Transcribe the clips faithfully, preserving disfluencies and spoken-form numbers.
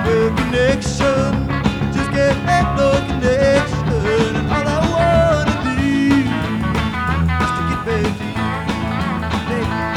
well, connection just can't make no connection. And all I wanna do is to get back to you, baby.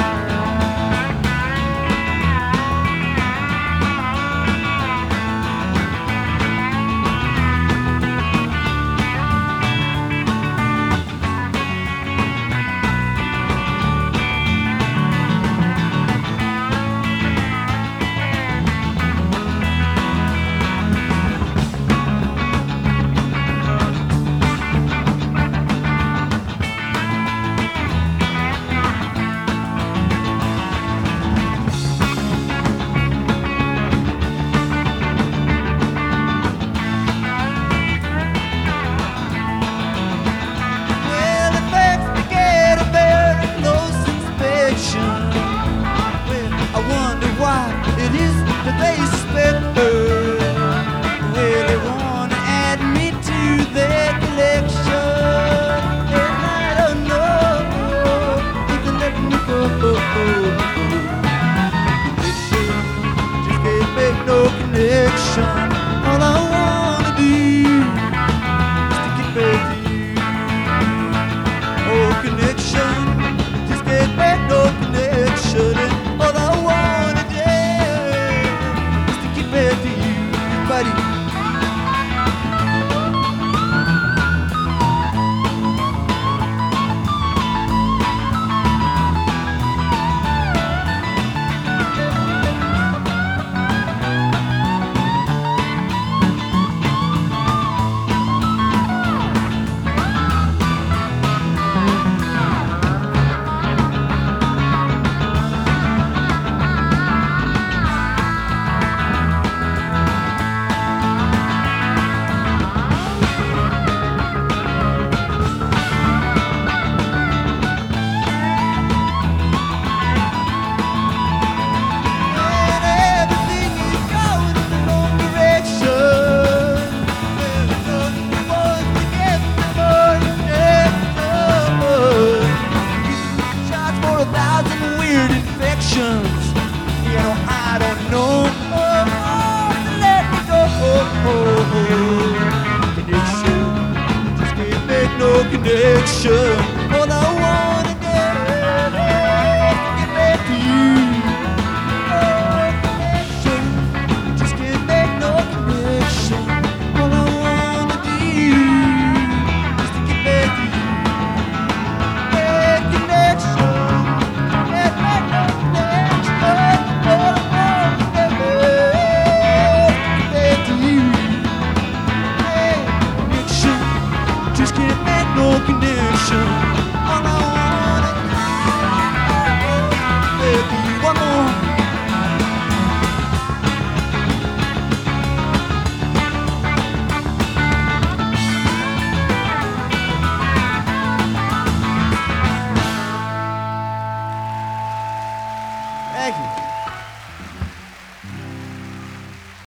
It is that they suspect her. Well, they wanna add me to their collection, and I don't know if they let me go. Connection just can't make no connection.